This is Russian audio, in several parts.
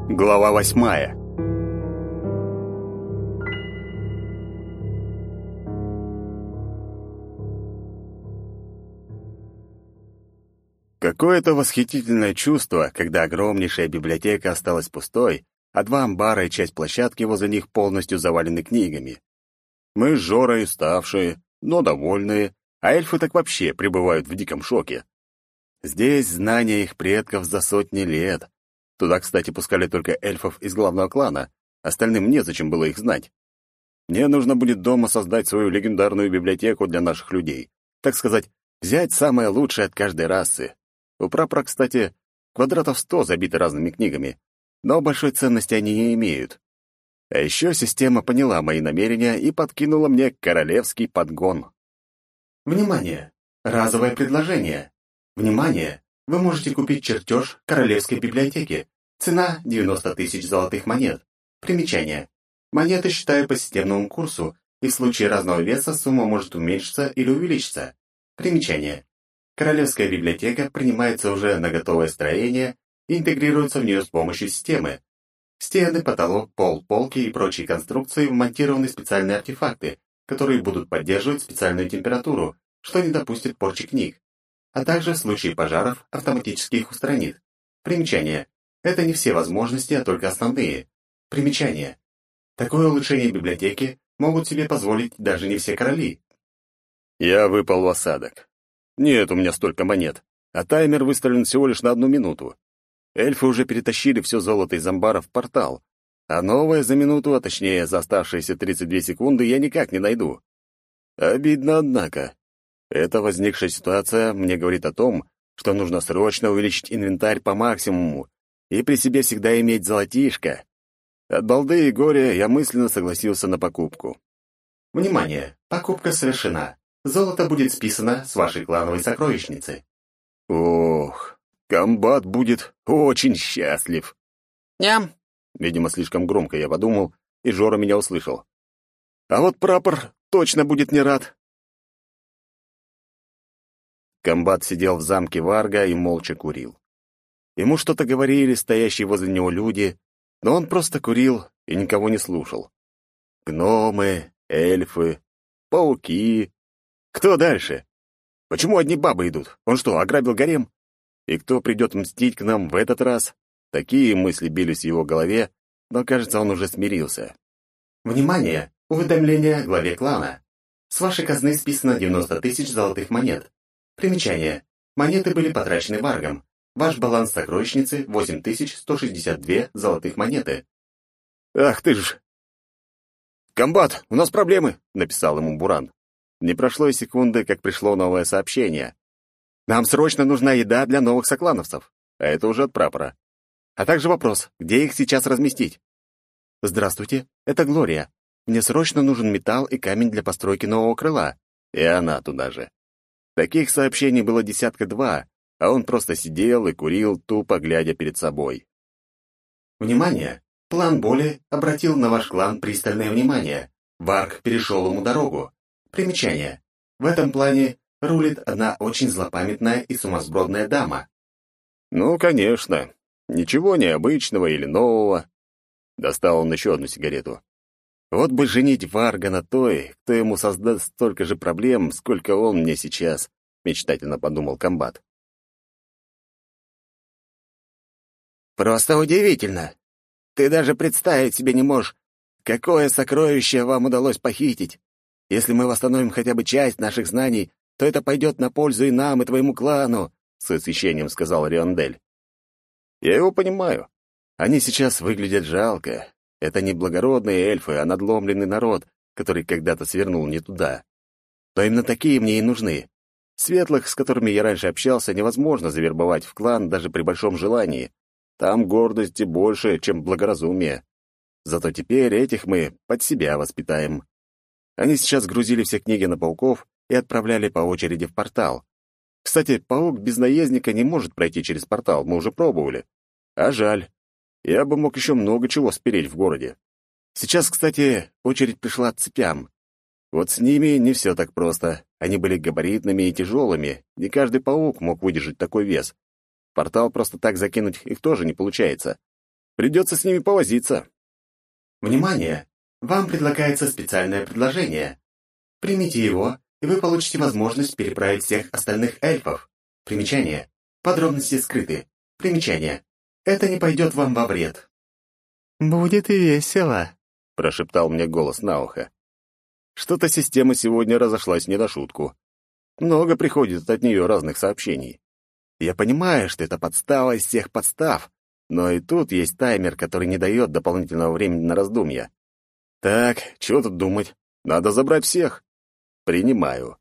Глава 8. Какое-то восхитительное чувство, когда огромнейшая библиотека осталась пустой, а два амбара и часть площадки возле них полностью завалены книгами. Мы с Жорой уставшие, но довольные, а эльфы так вообще пребывают в диком шоке. Здесь знания их предков за сотни лет. Туда, кстати, пускали только эльфов из главного клана, остальным незачем было их знать. Мне нужно будет дома создать свою легендарную библиотеку для наших людей. Так сказать, взять самое лучшее от каждой расы. У прапора, кстати, квадратов 100 забиты разными книгами, но большой ценности они не имеют. А еще система поняла мои намерения и подкинула мне королевский подгон. Внимание! Разовое предложение. Внимание! Вы можете купить чертеж Королевской библиотеки. Цена 90 тысяч золотых монет. Примечание. Монеты считаю по системному курсу, и в случае разного веса сумма может уменьшиться или увеличиться. Примечание. Королевская библиотека принимается уже на готовое строение и интегрируется в нее с помощью системы. Стены, потолок, пол, полки и прочие конструкции вмонтированы специальные артефакты, которые будут поддерживать специальную температуру, что не допустит порчи книг, а также в случае пожаров автоматически их устранит. Примечание. Это не все возможности, а только основные. Примечание. Такое улучшение библиотеки могут себе позволить даже не все короли. Я выпал в осадок. Нет у меня столько монет, а таймер выставлен всего лишь на 1 минуту. Эльфы уже перетащили все золото из амбара в портал, а новое за минуту, а точнее за оставшиеся 32 секунды, я никак не найду. Обидно, однако. Эта возникшая ситуация мне говорит о том, что нужно срочно увеличить инвентарь по максимуму и при себе всегда иметь золотишко. От балды и горя я мысленно согласился на покупку. Внимание! Покупка совершена. Золото будет списано с вашей клановой сокровищницы. Ох, комбат будет очень счастлив. Ням! Видимо, слишком громко я подумал, и Жора меня услышал. А вот прапор точно будет не рад. Комбат сидел в замке Варга и молча курил. Ему что-то говорили стоящие возле него люди, но он просто курил и никого не слушал. Гномы, эльфы, пауки. Кто дальше? Почему одни бабы идут? Он что, ограбил гарем? И кто придет мстить к нам в этот раз? Такие мысли бились в его голове, но, кажется, он уже смирился. Внимание! Уведомление главе клана. С вашей казны списано 90 тысяч золотых монет. Примечание. Монеты были потрачены Варгом. Ваш баланс сокровищницы 8162 золотых монеты. Ах ты ж! «Комбат, у нас проблемы!» — написал ему Буран. Не прошло и секунды, как пришло новое сообщение. «Нам срочно нужна еда для новых соклановцев». А это уже от прапора. А также вопрос, где их сейчас разместить? «Здравствуйте, это Глория. Мне срочно нужен металл и камень для постройки нового крыла». И она туда же. Таких сообщений было 1-2, а он просто сидел и курил, тупо глядя перед собой. Внимание! План Боли обратил на ваш клан пристальное внимание. Варг перешел ему дорогу. Примечание. В этом плане рулит одна очень злопамятная и сумасбродная дама. Ну, конечно. Ничего необычного или нового. Достал он еще одну сигарету. Вот бы женить Варга на той, кто ему создаст столько же проблем, сколько он мне сейчас, мечтательно подумал комбат. Просто удивительно. Ты даже представить себе не можешь, какое сокровище вам удалось похитить. Если мы восстановим хотя бы часть наших знаний, то это пойдет на пользу и нам, и твоему клану, с восхищением сказал Риондель. Я его понимаю. Они сейчас выглядят жалко. Это не благородные эльфы, а надломленный народ, который когда-то свернул не туда. Но именно такие мне и нужны. Светлых, с которыми я раньше общался, невозможно завербовать в клан даже при большом желании. Там гордости больше, чем благоразумие. Зато теперь этих мы под себя воспитаем. Они сейчас грузили все книги на пауков и отправляли по очереди в портал. Кстати, паук без наездника не может пройти через портал, мы уже пробовали. А жаль. Я бы мог еще много чего спереть в городе. Сейчас, кстати, очередь пришла к цепям. Вот с ними не все так просто. Они были габаритными и тяжелыми. Не каждый паук мог выдержать такой вес. В портал просто так закинуть их тоже не получается. Придется с ними повозиться. Внимание! Вам предлагается специальное предложение. Примите его, и вы получите возможность переправить всех остальных эльфов. Примечание. Подробности скрыты. Примечание. Это не пойдет вам во вред. «Будет и весело», — прошептал мне голос на ухо. Что-то система сегодня разошлась не на шутку. Много приходит от нее разных сообщений. Я понимаю, что это подстава из всех подстав, но и тут есть таймер, который не дает дополнительного времени на раздумья. Так, чего тут думать? Надо забрать всех. Принимаю.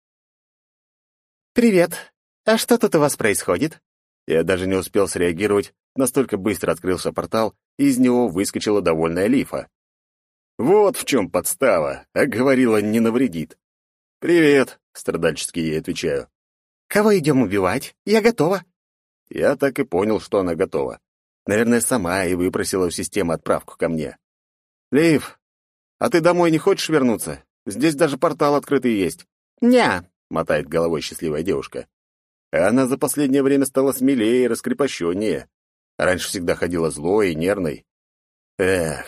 «Привет. А что тут у вас происходит?» Я даже не успел среагировать, настолько быстро открылся портал, и из него выскочила довольная Лифа. Вот в чем подстава, а говорила, не навредит. «Привет», — страдальчески ей отвечаю. «Кого идем убивать? Я готова». Я так и понял, что она готова. Наверное, сама и выпросила у системы отправку ко мне. «Лив, а ты домой не хочешь вернуться? Здесь даже портал открытый есть». «Ня», — мотает головой счастливая девушка. Она за последнее время стала смелее и раскрепощеннее. Раньше всегда ходила злой и нервной. Эх.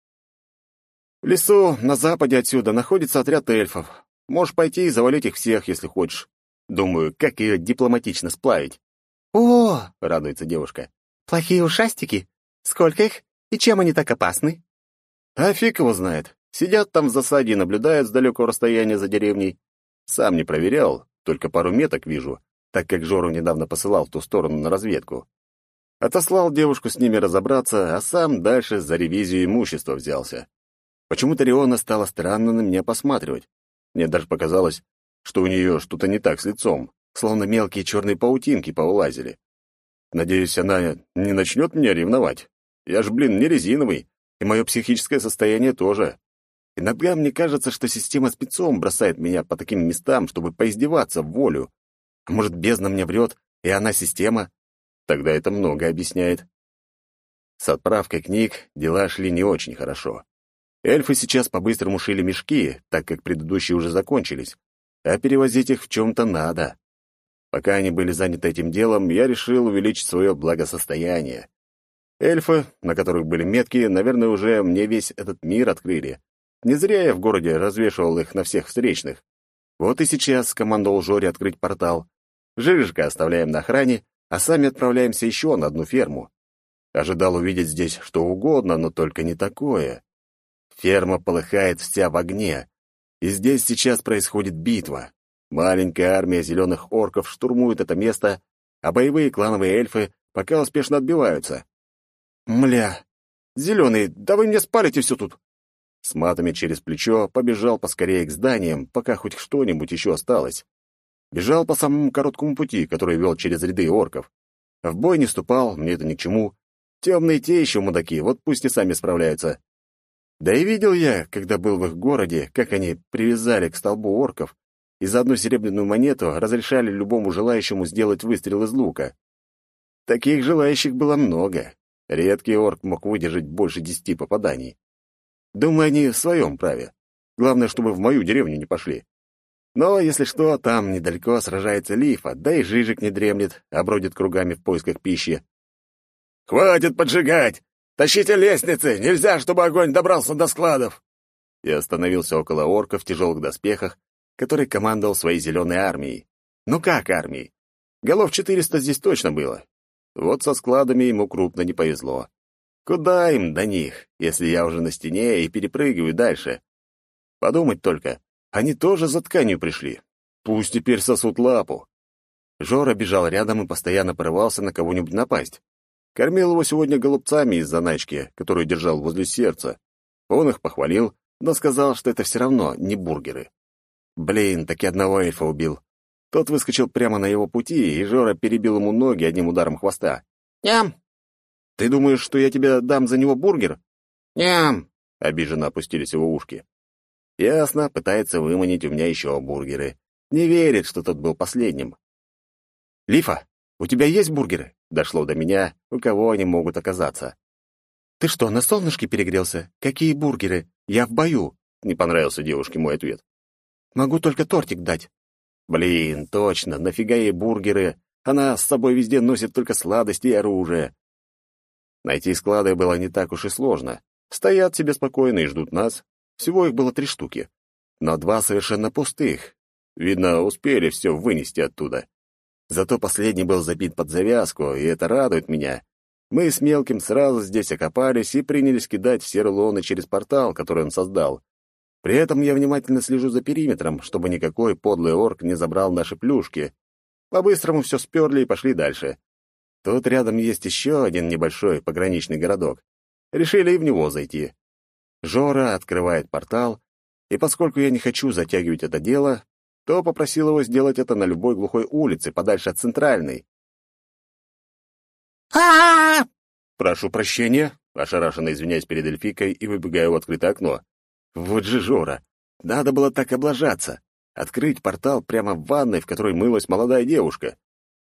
В лесу на западе отсюда находится отряд эльфов. Можешь пойти и завалить их всех, если хочешь. Думаю, как ее дипломатично сплавить. «О!» — радуется девушка. «Плохие ушастики? Сколько их? И чем они так опасны?» А фиг его знает. Сидят там в засаде и наблюдают с далекого расстояния за деревней. Сам не проверял, только пару меток вижу, так как Жору недавно посылал в ту сторону на разведку. Отослал девушку с ними разобраться, а сам дальше за ревизию имущества взялся. Почему-то Риона стала странно на меня посматривать. Мне даже показалось, что у нее что-то не так с лицом, словно мелкие черные паутинки поулазили. Надеюсь, она не начнет меня ревновать. Я ж, не резиновый, и мое психическое состояние тоже. Иногда мне кажется, что система спецом бросает меня по таким местам, чтобы поиздеваться в волю. А может, бездна мне врет, и она система? Тогда это много объясняет. С отправкой книг дела шли не очень хорошо. Эльфы сейчас по-быстрому шили мешки, так как предыдущие уже закончились, а перевозить их в чем-то надо. Пока они были заняты этим делом, я решил увеличить свое благосостояние. Эльфы, на которых были метки, наверное, уже мне весь этот мир открыли. Не зря я в городе развешивал их на всех встречных. Вот и сейчас скомандовал Жоре открыть портал. Жижика оставляем на охране, а сами отправляемся еще на одну ферму. Ожидал увидеть здесь что угодно, но только не такое. Ферма полыхает вся в огне, и здесь сейчас происходит битва. Маленькая армия зеленых орков штурмует это место, а боевые клановые эльфы пока успешно отбиваются. «Мля! Зеленый, да вы мне спалите все тут!» С матами через плечо побежал поскорее к зданиям, пока хоть что-нибудь еще осталось. Бежал по самому короткому пути, который вел через ряды орков. В бой не вступал, мне это ни к чему. Темные те еще мудаки, вот пусть и сами справляются. Да и видел я, когда был в их городе, как они привязали к столбу орков и за одну серебряную монету разрешали любому желающему сделать выстрел из лука. Таких желающих было много. Редкий орк мог выдержать больше 10 попаданий. Думаю, они в своем праве. Главное, чтобы в мою деревню не пошли. Но, если что, там недалеко сражается Лифа, да и Жижик не дремлет, а бродит кругами в поисках пищи. «Хватит поджигать! Тащите лестницы! Нельзя, чтобы огонь добрался до складов!» Я остановился около орка в тяжелых доспехах, который командовал своей зеленой армией. Ну как армией? Голов 400 здесь точно было. Вот со складами ему крупно не повезло. Куда им до них, если я уже на стене и перепрыгиваю дальше? Подумать только, они тоже за тканью пришли. Пусть теперь сосут лапу. Жора бежал рядом и постоянно порывался на кого-нибудь напасть. Кормил его сегодня голубцами из заначки, которую держал возле сердца. Он их похвалил, но сказал, что это все равно не бургеры. Блин, таки одного эльфа убил. Тот выскочил прямо на его пути, и Жора перебил ему ноги одним ударом хвоста. «Ням!» «Ты думаешь, что я тебе дам за него бургер?» «Ням!» — обиженно опустились его ушки. «Ясно, пытается выманить у меня еще бургеры. Не верит, что тот был последним». «Лифа, у тебя есть бургеры?» — дошло до меня, у кого они могут оказаться. «Ты что, на солнышке перегрелся? Какие бургеры? Я в бою!» — не понравился девушке мой ответ. «Могу только тортик дать». «Блин, точно, нафига ей бургеры? Она с собой везде носит только сладости и оружие». Найти склады было не так уж и сложно. Стоят себе спокойно и ждут нас. Всего их было 3 штуки. Но 2 совершенно пустых. Видно, успели все вынести оттуда. Зато последний был забит под завязку, и это радует меня. Мы с Мелким сразу здесь окопались и принялись кидать все рулоны через портал, который он создал. При этом я внимательно слежу за периметром, чтобы никакой подлый орк не забрал наши плюшки. По-быстрому все сперли и пошли дальше. Тут рядом есть еще один небольшой пограничный городок. Решили и в него зайти. Жора открывает портал, и поскольку я не хочу затягивать это дело, то попросил его сделать это на любой глухой улице, подальше от центральной. а Прошу прощения, ошарашенно извиняюсь перед эльфийкой и выбегаю в открытое окно. Вот же Жора! Надо было так облажаться. Открыть портал прямо в ванной, в которой мылась молодая девушка.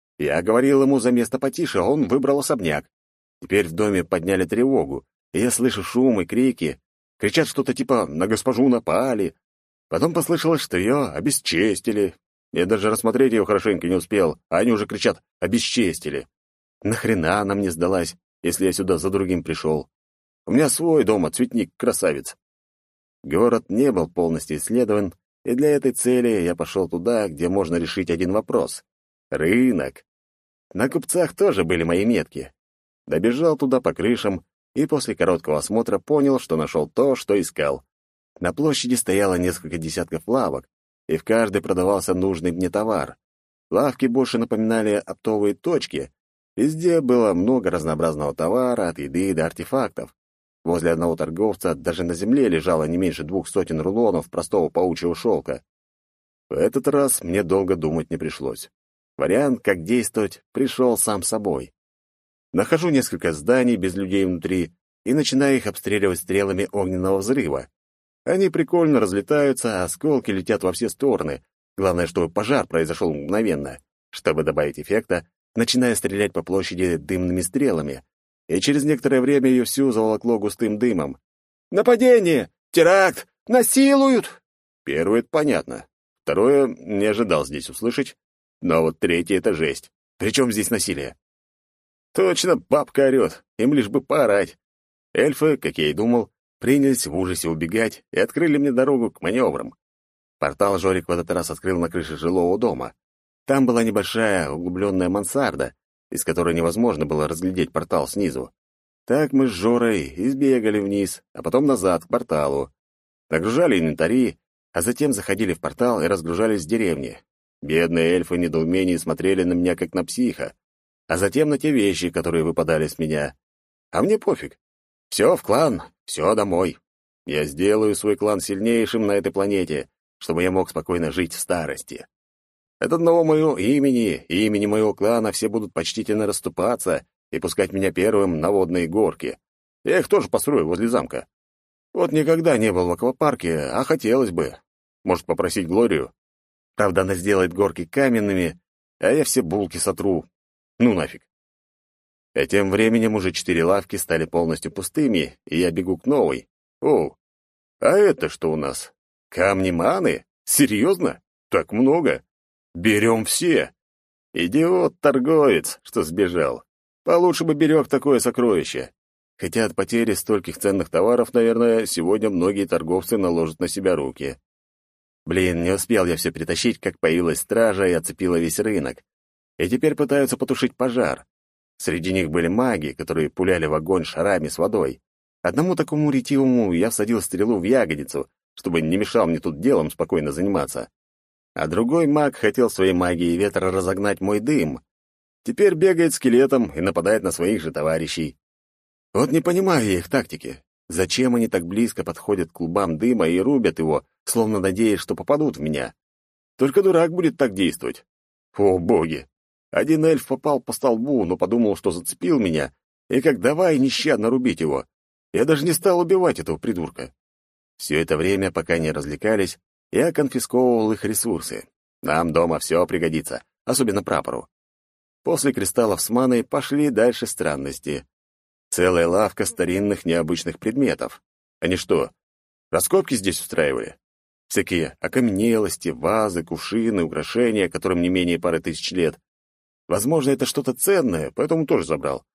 Я говорил ему за место потише, а он выбрал особняк. Теперь в доме подняли тревогу, и я слышу шум и крики. Кричат что-то типа «на госпожу напали». Потом послышалось, что ее обесчестили. Я даже рассмотреть ее хорошенько не успел, а они уже кричат «обесчестили». Нахрена она мне сдалась, если я сюда за другим пришел? У меня свой дома, цветник-красавец. Город не был полностью исследован, и для этой цели я пошел туда, где можно решить один вопрос — рынок. На купцах тоже были мои метки. Добежал туда по крышам и после короткого осмотра понял, что нашел то, что искал. На площади стояло несколько десятков лавок, и в каждой продавался нужный мне товар. Лавки больше напоминали оптовые точки. Везде было много разнообразного товара, от еды до артефактов. Возле одного торговца даже на земле лежало не меньше 200 рулонов простого паучьего шелка. В этот раз мне долго думать не пришлось. Вариант, как действовать, пришел сам собой. Нахожу несколько зданий без людей внутри и начинаю их обстреливать стрелами огненного взрыва. Они прикольно разлетаются, а осколки летят во все стороны. Главное, чтобы пожар произошел мгновенно. Чтобы добавить эффекта, начинаю стрелять по площади дымными стрелами, и через некоторое время ее всю заволокло густым дымом. «Нападение! Теракт! Насилуют!» Первое — это понятно. Второе — не ожидал здесь услышать. Но вот третье — это жесть. Причем здесь насилие? Точно, бабка орёт, им лишь бы поорать. Эльфы, как я и думал, принялись в ужасе убегать и открыли мне дорогу к маневрам. Портал Жорик в этот раз открыл на крыше жилого дома. Там была небольшая углубленная мансарда, из которой невозможно было разглядеть портал снизу. Так мы с Жорой избегали вниз, а потом назад, к порталу. Нагружали инвентари, а затем заходили в портал и разгружались в деревне. Бедные эльфы в недоумении смотрели на меня, как на психа, а затем на те вещи, которые выпадали с меня. А мне пофиг. Все в клан, все домой. Я сделаю свой клан сильнейшим на этой планете, чтобы я мог спокойно жить в старости. От одного моего имени и имени моего клана все будут почтительно расступаться и пускать меня первым на водные горки. Я их тоже построю возле замка. Вот никогда не был в аквапарке, а хотелось бы. Может, попросить Глорию? Правда, она сделает горки каменными, а я все булки сотру. Ну нафиг. А тем временем уже 4 лавки стали полностью пустыми, и я бегу к новой. О, а это что у нас? Камни маны? Серьезно? Так много? Берем все. Идиот-торговец, что сбежал. Получше бы берег такое сокровище. Хотя от потери стольких ценных товаров, наверное, сегодня многие торговцы наложат на себя руки. Блин, не успел я все притащить, как появилась стража и оцепила весь рынок. И теперь пытаются потушить пожар. Среди них были маги, которые пуляли в огонь шарами с водой. Одному такому ретивому я всадил стрелу в ягодицу, чтобы не мешал мне тут делом спокойно заниматься. А другой маг хотел своей магией ветра разогнать мой дым. Теперь бегает скелетом и нападает на своих же товарищей. Вот не понимаю я их тактики. Зачем они так близко подходят к клубам дыма и рубят его, словно надеясь, что попадут в меня? Только дурак будет так действовать. О, боги! Один эльф попал по столбу, но подумал, что зацепил меня, и как давай нещадно рубить его. Я даже не стал убивать этого придурка. Все это время, пока не развлекались, я конфисковывал их ресурсы. Нам дома все пригодится, особенно прапору. После кристаллов с маной пошли дальше странности. Целая лавка старинных необычных предметов. Они что, раскопки здесь устраивали? Всякие окаменелости, вазы, кувшины, украшения, которым не менее пары тысяч лет. Возможно, это что-то ценное, поэтому тоже забрал.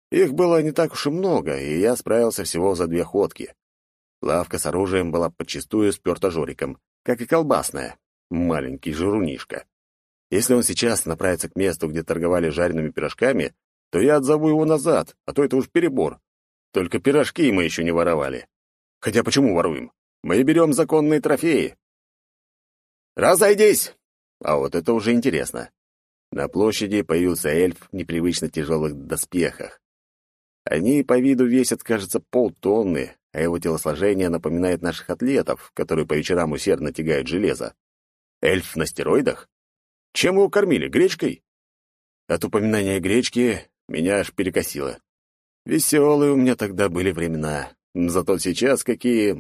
Их было не так уж и много, и я справился всего за 2 ходки. Лавка с оружием была подчистую сперта Жориком, как и колбасная. Маленький жирунишка. Если он сейчас направится к месту, где торговали жареными пирожками, то я отзову его назад, а то это уж перебор. Только пирожки мы еще не воровали. Хотя почему воруем? Мы берем законные трофеи. «Разойдись!» А вот это уже интересно. На площади появился эльф в непривычно тяжелых доспехах. Они по виду весят, кажется, полтонны, а его телосложение напоминает наших атлетов, которые по вечерам усердно тягают железо. Эльф на стероидах? Чем его кормили? Гречкой? От упоминания гречки меня аж перекосило. Веселые у меня тогда были времена. Зато сейчас какие...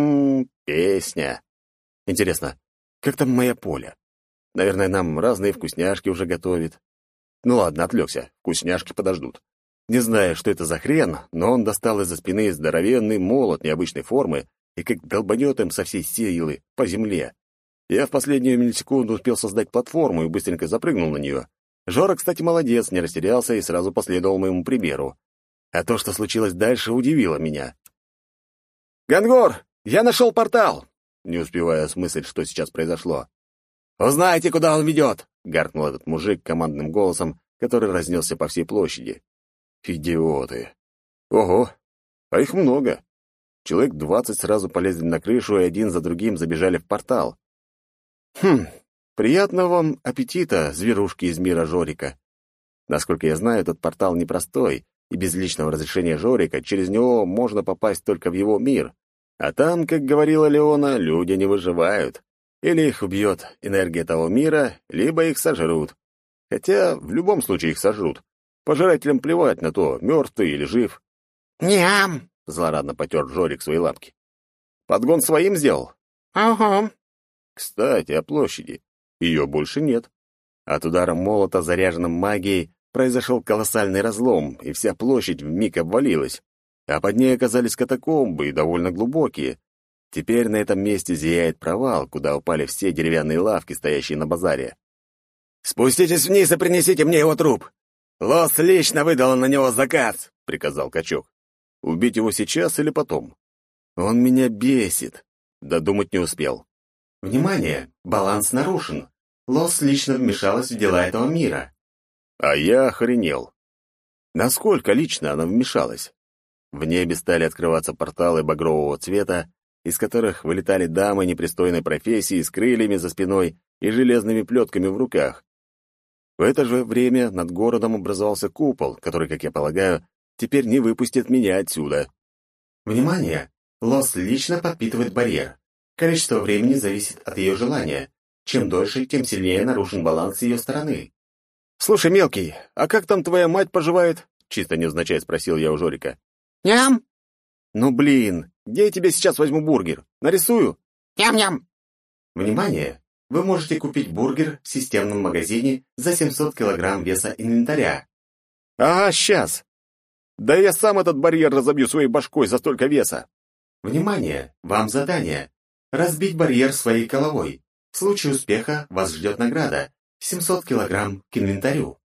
песня. Интересно, как там моя Поля? Наверное, нам разные вкусняшки уже готовит. Ну ладно, отвлекся. Вкусняшки подождут. Не знаю, что это за хрен, но он достал из-за спины здоровенный молот необычной формы и как долбанет им со всей силы по земле. Я в последнюю миллисекунду успел создать платформу и быстренько запрыгнул на нее. Жора, кстати, молодец, не растерялся и сразу последовал моему примеру. А то, что случилось дальше, удивило меня. «Гангор, я нашел портал!» Не успевая осмыслить, что сейчас произошло. «Узнайте, куда он ведет!» — гаркнул этот мужик командным голосом, который разнесся по всей площади. Идиоты. Ого, а их много. Человек 20 сразу полезли на крышу и один за другим забежали в портал. Приятного вам аппетита, зверушки из мира Жорика. Насколько я знаю, этот портал непростой, и без личного разрешения Жорика через него можно попасть только в его мир. А там, как говорила Леона, люди не выживают. Или их убьет энергия того мира, либо их сожрут. Хотя в любом случае их сожрут. Пожирателям плевать на то, мертв ты или жив. «Ням!» — злорадно потер Жорик свои лапки. «Подгон своим сделал?» «Ага». Кстати, о площади. Ее больше нет. От удара молота, заряженным магией, произошел колоссальный разлом, и вся площадь вмиг обвалилась. А под ней оказались катакомбы, и довольно глубокие. Теперь на этом месте зияет провал, куда упали все деревянные лавки, стоящие на базаре. «Спуститесь вниз и принесите мне его труп! Лос лично выдал на него заказ!» — приказал качок. «Убить его сейчас или потом? Он меня бесит!» Додумать не успел. «Внимание! Баланс нарушен. Лос лично вмешалась в дела этого мира». А я охренел. Насколько лично она вмешалась? В небе стали открываться порталы багрового цвета, из которых вылетали дамы непристойной профессии с крыльями за спиной и железными плетками в руках. В это же время над городом образовался купол, который, как я полагаю, теперь не выпустит меня отсюда. «Внимание! Лос лично подпитывает барьер. Количество времени зависит от ее желания. Чем дольше, тем сильнее нарушен баланс с ее стороны». «Слушай, мелкий, а как там твоя мать поживает?» Чисто невзначай спросил я у Жорика. «Ням!» «Ну, блин, где я тебе сейчас возьму бургер? Нарисую?» «Ням-ням!» «Внимание! Вы можете купить бургер в системном магазине за 700 килограмм веса инвентаря». «Ага, сейчас. Да я сам этот барьер разобью своей башкой за столько веса». «Внимание! Вам задание. Разбить барьер своей головой. В случае успеха вас ждет награда — 700 килограмм к инвентарю».